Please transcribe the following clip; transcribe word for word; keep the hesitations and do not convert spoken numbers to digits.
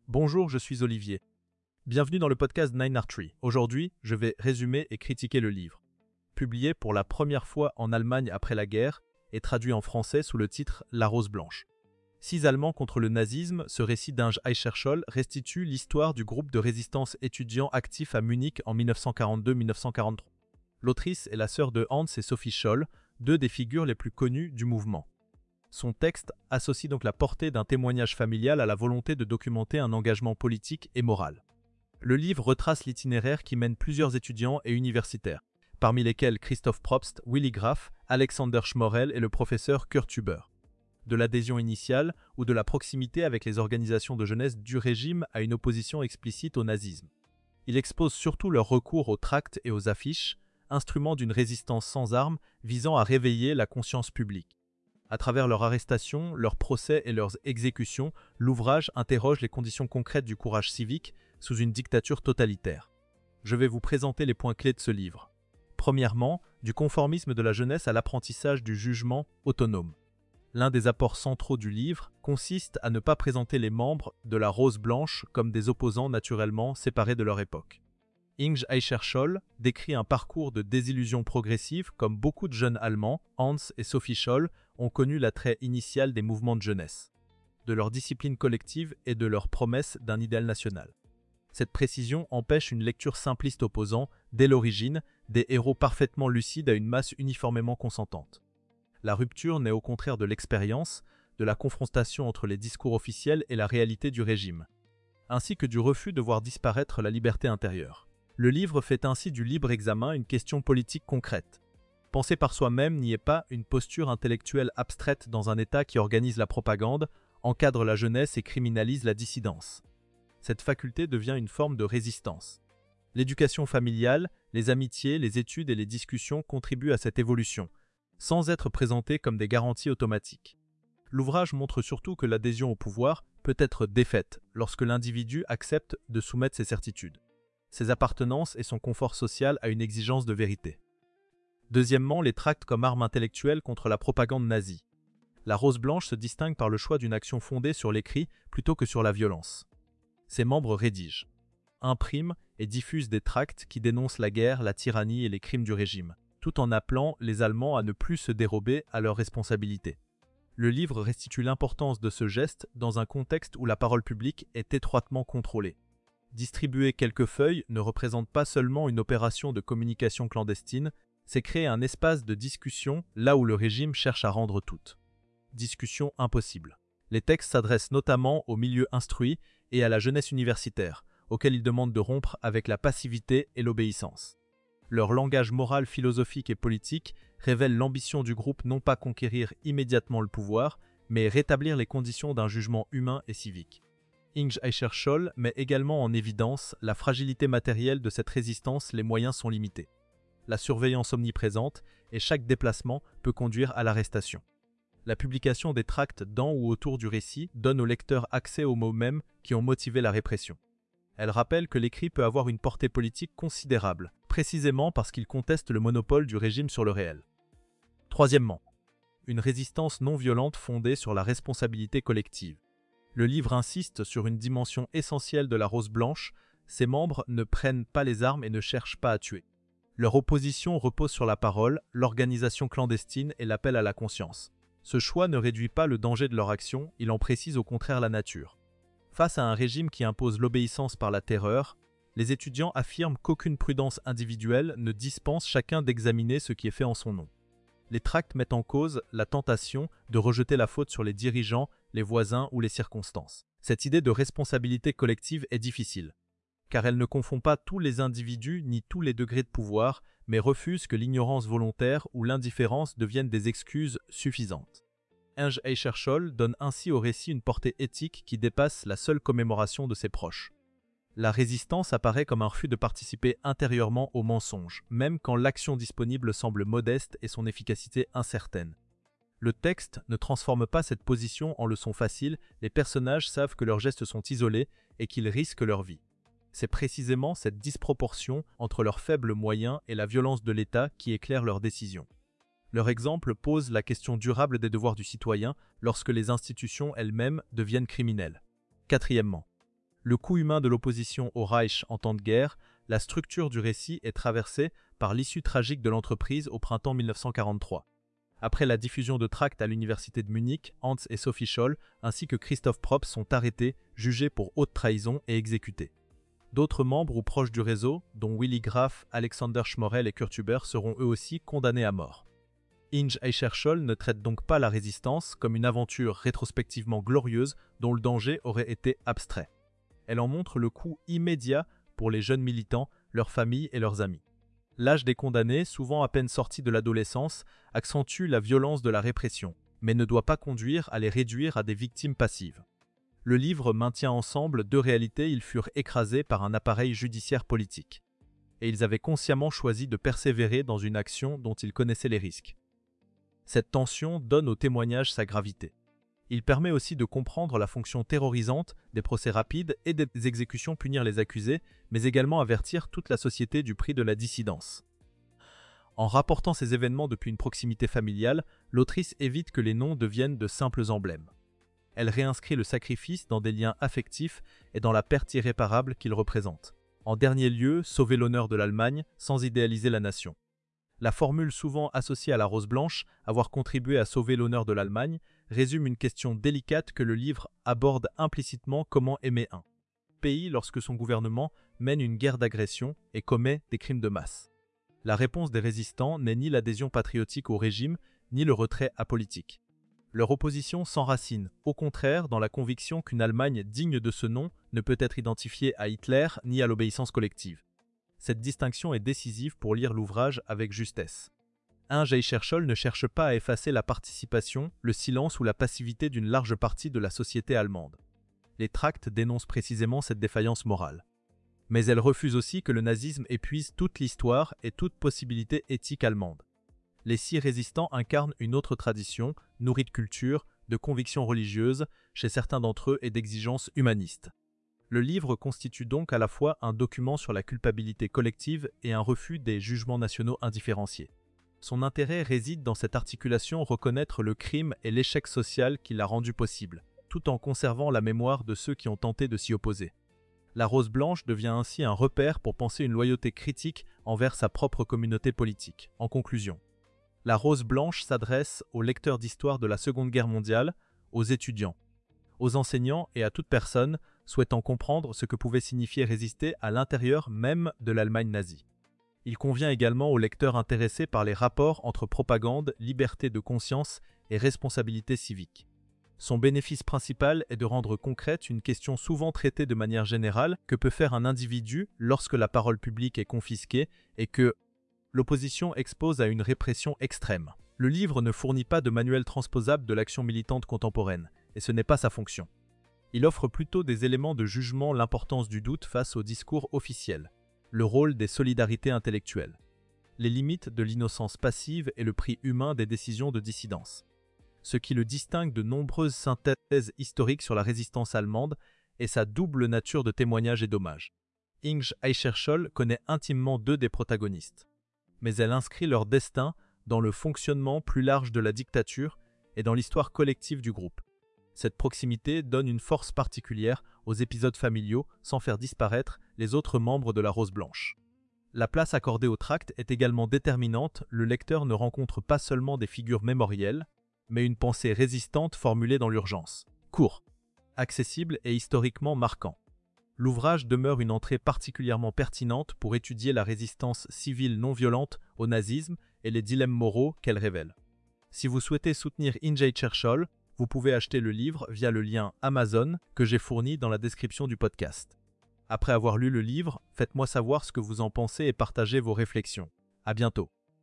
Bonjour, je suis Olivier. Bienvenue dans le podcast Nine Art Tree. Aujourd'hui, je vais résumer et critiquer le livre. Publié pour la première fois en Allemagne après la guerre et traduit en français sous le titre La Rose Blanche. Six Allemands contre le nazisme, ce récit d'Inge Eicher-Scholl restitue l'histoire du groupe de résistance étudiant actif à Munich en mille neuf cent quarante-deux mille neuf cent quarante-trois. L'autrice est la sœur de Hans et Sophie Scholl, deux des figures les plus connues du mouvement. Son texte associe donc la portée d'un témoignage familial à la volonté de documenter un engagement politique et moral. Le livre retrace l'itinéraire qui mène plusieurs étudiants et universitaires, parmi lesquels Christoph Probst, Willy Graf, Alexander Schmorell et le professeur Kurt Huber. De l'adhésion initiale ou de la proximité avec les organisations de jeunesse du régime à une opposition explicite au nazisme. Il expose surtout leur recours aux tracts et aux affiches, instruments d'une résistance sans armes visant à réveiller la conscience publique. À travers leur arrestation, leurs procès et leurs exécutions, l'ouvrage interroge les conditions concrètes du courage civique sous une dictature totalitaire. Je vais vous présenter les points clés de ce livre. Premièrement, du conformisme de la jeunesse à l'apprentissage du jugement autonome. L'un des apports centraux du livre consiste à ne pas présenter les membres de la Rose Blanche comme des opposants naturellement séparés de leur époque. Inge Eicher-Scholl décrit un parcours de désillusion progressive comme beaucoup de jeunes Allemands, Hans et Sophie Scholl, ont connu l'attrait initial des mouvements de jeunesse, de leur discipline collective et de leur promesse d'un idéal national. Cette précision empêche une lecture simpliste opposant, dès l'origine, des héros parfaitement lucides à une masse uniformément consentante. La rupture naît au contraire de l'expérience, de la confrontation entre les discours officiels et la réalité du régime, ainsi que du refus de voir disparaître la liberté intérieure. Le livre fait ainsi du libre examen une question politique concrète. Penser par soi-même n'y est pas une posture intellectuelle abstraite dans un État qui organise la propagande, encadre la jeunesse et criminalise la dissidence. Cette faculté devient une forme de résistance. L'éducation familiale, les amitiés, les études et les discussions contribuent à cette évolution, sans être présentées comme des garanties automatiques. L'ouvrage montre surtout que l'adhésion au pouvoir peut être défaite lorsque l'individu accepte de soumettre ses certitudes, ses appartenances et son confort social à une exigence de vérité. Deuxièmement, les tracts comme arme intellectuelle contre la propagande nazie. La Rose Blanche se distingue par le choix d'une action fondée sur l'écrit plutôt que sur la violence. Ses membres rédigent, impriment et diffusent des tracts qui dénoncent la guerre, la tyrannie et les crimes du régime, tout en appelant les Allemands à ne plus se dérober à leurs responsabilités. Le livre restitue l'importance de ce geste dans un contexte où la parole publique est étroitement contrôlée. Distribuer quelques feuilles ne représente pas seulement une opération de communication clandestine, c'est créer un espace de discussion là où le régime cherche à rendre toute discussion impossible. Les textes s'adressent notamment au milieu instruit et à la jeunesse universitaire, auquel ils demandent de rompre avec la passivité et l'obéissance. Leur langage moral, philosophique et politique révèle l'ambition du groupe non pas conquérir immédiatement le pouvoir, mais rétablir les conditions d'un jugement humain et civique. Inge Eicher-Scholl met également en évidence la fragilité matérielle de cette résistance, les moyens sont limités. La surveillance omniprésente et chaque déplacement peut conduire à l'arrestation. La publication des tracts dans ou autour du récit donne au lecteur accès aux mots mêmes qui ont motivé la répression. Elle rappelle que l'écrit peut avoir une portée politique considérable, précisément parce qu'il conteste le monopole du régime sur le réel. Troisièmement, une résistance non violente fondée sur la responsabilité collective. Le livre insiste sur une dimension essentielle de la Rose Blanche, ses membres ne prennent pas les armes et ne cherchent pas à tuer. Leur opposition repose sur la parole, l'organisation clandestine et l'appel à la conscience. Ce choix ne réduit pas le danger de leur action, il en précise au contraire la nature. Face à un régime qui impose l'obéissance par la terreur, les étudiants affirment qu'aucune prudence individuelle ne dispense chacun d'examiner ce qui est fait en son nom. Les tracts mettent en cause la tentation de rejeter la faute sur les dirigeants, les voisins ou les circonstances. Cette idée de responsabilité collective est difficile, car elle ne confond pas tous les individus ni tous les degrés de pouvoir, mais refuse que l'ignorance volontaire ou l'indifférence deviennent des excuses suffisantes. Inge Eicher-Scholl donne ainsi au récit une portée éthique qui dépasse la seule commémoration de ses proches. La résistance apparaît comme un refus de participer intérieurement au mensonge, même quand l'action disponible semble modeste et son efficacité incertaine. Le texte ne transforme pas cette position en leçon facile, les personnages savent que leurs gestes sont isolés et qu'ils risquent leur vie. C'est précisément cette disproportion entre leurs faibles moyens et la violence de l'État qui éclaire leurs décisions. Leur exemple pose la question durable des devoirs du citoyen lorsque les institutions elles-mêmes deviennent criminelles. Quatrièmement, Le coût humain de l'opposition au Reich en temps de guerre, la structure du récit est traversée par l'issue tragique de l'entreprise au printemps mille neuf cent quarante-trois. Après la diffusion de tracts à l'université de Munich, Hans et Sophie Scholl ainsi que Christoph Probst sont arrêtés, jugés pour haute trahison et exécutés. D'autres membres ou proches du réseau, dont Willy Graf, Alexander Schmorell et Kurt Huber, seront eux aussi condamnés à mort. Inge Eicher-Scholl ne traite donc pas la résistance comme une aventure rétrospectivement glorieuse dont le danger aurait été abstrait. Elle en montre le coût immédiat pour les jeunes militants, leurs familles et leurs amis. L'âge des condamnés, souvent à peine sortis de l'adolescence, accentue la violence de la répression, mais ne doit pas conduire à les réduire à des victimes passives. Le livre maintient ensemble deux réalités: ils furent écrasés par un appareil judiciaire politique. Et ils avaient consciemment choisi de persévérer dans une action dont ils connaissaient les risques. Cette tension donne au témoignage sa gravité. Il permet aussi de comprendre la fonction terrorisante des procès rapides et des exécutions, punir les accusés, mais également avertir toute la société du prix de la dissidence. En rapportant ces événements depuis une proximité familiale, l'autrice évite que les noms deviennent de simples emblèmes. Elle réinscrit le sacrifice dans des liens affectifs et dans la perte irréparable qu'il représente. En dernier lieu, sauver l'honneur de l'Allemagne sans idéaliser la nation. La formule souvent associée à la rose blanche, avoir contribué à sauver l'honneur de l'Allemagne, résume une question délicate que le livre aborde implicitement: comment aimer un pays lorsque son gouvernement mène une guerre d'agression et commet des crimes de masse. La réponse des résistants n'est ni l'adhésion patriotique au régime, ni le retrait apolitique. Leur opposition s'enracine, au contraire, dans la conviction qu'une Allemagne digne de ce nom ne peut être identifiée à Hitler ni à l'obéissance collective. Cette distinction est décisive pour lire l'ouvrage avec justesse. Inge Eicher-Scholl ne cherche pas à effacer la participation, le silence ou la passivité d'une large partie de la société allemande. Les tracts dénoncent précisément cette défaillance morale. Mais elle refuse aussi que le nazisme épuise toute l'histoire et toute possibilité éthique allemande. Les six résistants incarnent une autre tradition, nourrie de culture, de convictions religieuses, chez certains d'entre eux, et d'exigences humanistes. Le livre constitue donc à la fois un document sur la culpabilité collective et un refus des jugements nationaux indifférenciés. Son intérêt réside dans cette articulation: reconnaître le crime et l'échec social qui l'a rendu possible, tout en conservant la mémoire de ceux qui ont tenté de s'y opposer. La rose blanche devient ainsi un repère pour penser une loyauté critique envers sa propre communauté politique. En conclusion, la rose blanche s'adresse aux lecteurs d'histoire de la Seconde Guerre mondiale, aux étudiants, aux enseignants et à toute personne souhaitant comprendre ce que pouvait signifier résister à l'intérieur même de l'Allemagne nazie. Il convient également aux lecteurs intéressés par les rapports entre propagande, liberté de conscience et responsabilité civique. Son bénéfice principal est de rendre concrète une question souvent traitée de manière générale: que peut faire un individu lorsque la parole publique est confisquée et que l'opposition expose à une répression extrême. Le livre ne fournit pas de manuel transposable de l'action militante contemporaine, et ce n'est pas sa fonction. Il offre plutôt des éléments de jugement: l'importance du doute face au discours officiel, le rôle des solidarités intellectuelles, les limites de l'innocence passive et le prix humain des décisions de dissidence. Ce qui le distingue de nombreuses synthèses historiques sur la résistance allemande est sa double nature de témoignage et d'hommage. Inge Eicher-Scholl connaît intimement deux des protagonistes, mais elle inscrit leur destin dans le fonctionnement plus large de la dictature et dans l'histoire collective du groupe. Cette proximité donne une force particulière aux épisodes familiaux sans faire disparaître les autres membres de la Rose Blanche. La place accordée au tract est également déterminante: le lecteur ne rencontre pas seulement des figures mémorielles, mais une pensée résistante formulée dans l'urgence. Court, accessible et historiquement marquant. L'ouvrage demeure une entrée particulièrement pertinente pour étudier la résistance civile non violente au nazisme et les dilemmes moraux qu'elle révèle. Si vous souhaitez soutenir Inge Eicher-Scholl, vous pouvez acheter le livre via le lien Amazon que j'ai fourni dans la description du podcast. Après avoir lu le livre, faites-moi savoir ce que vous en pensez et partagez vos réflexions. À bientôt.